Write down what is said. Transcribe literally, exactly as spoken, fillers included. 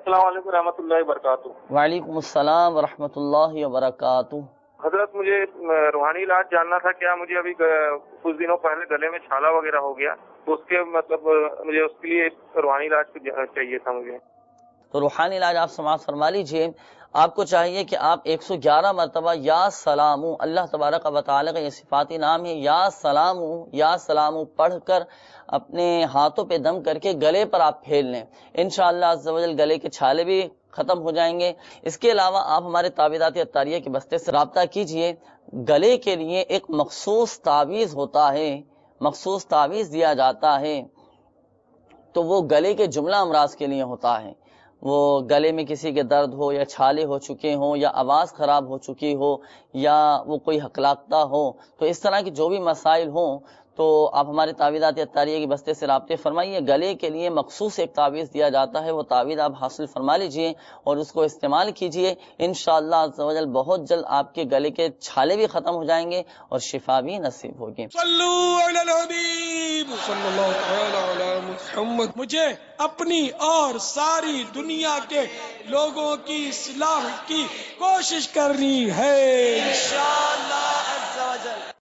السلام علیکم رحمۃ اللہ وبرکاتہ۔ وعلیکم السلام ورحمۃ اللہ وبرکاتہ۔ حضرت مجھے روحانی علاج جاننا تھا، کیا مجھے ابھی کچھ دنوں پہلے گلے میں چھالا وغیرہ ہو گیا تو اس کے مطلب مجھے اس کے لیے روحانی علاج چاہیے تھا مجھے۔ تو روحانی علاج آپ سماعت فرما لیجئے۔ آپ کو چاہیے کہ آپ ایک سو گیارہ مرتبہ یا سلام، اللہ تبارک و تعالی کا یہ صفاتی نام ہے، یا سلام یا سلام پڑھ کر اپنے ہاتھوں پہ دم کر کے گلے پر آپ پھیل لیں، انشاءاللہ عز و جل گلے کے چھالے بھی ختم ہو جائیں گے۔ اس کے علاوہ آپ ہمارے تعویذات عطاریہ کے بستے سے رابطہ کیجئے۔ گلے کے لیے ایک مخصوص تعویذ ہوتا ہے، مخصوص تعویذ دیا جاتا ہے، تو وہ گلے کے جملہ امراض کے لیے ہوتا ہے۔ وہ گلے میں کسی کے درد ہو یا چھالے ہو چکے ہوں یا آواز خراب ہو چکی ہو یا وہ کوئی ہکلاتا ہو، تو اس طرح کے جو بھی مسائل ہوں تو آپ ہمارے تعویذات عطاریہ کی بستے سے رابطے فرمائیے۔ گلے کے لیے مخصوص ایک تعویذ دیا جاتا ہے، وہ تعویذ آپ حاصل فرما لیجئے اور اس کو استعمال کیجئے، انشاءاللہ عز و جل بہت جلد آپ کے گلے کے چھالے بھی ختم ہو جائیں گے اور شفا بھی نصیب ہوگی۔ صلو علی الحبیب صلی اللہ تعالی علی محمد۔ مجھے اپنی اور ساری دنیا کے لوگوں کی اصلاح کی کوشش کرنی ہے انشاءاللہ عز و جل۔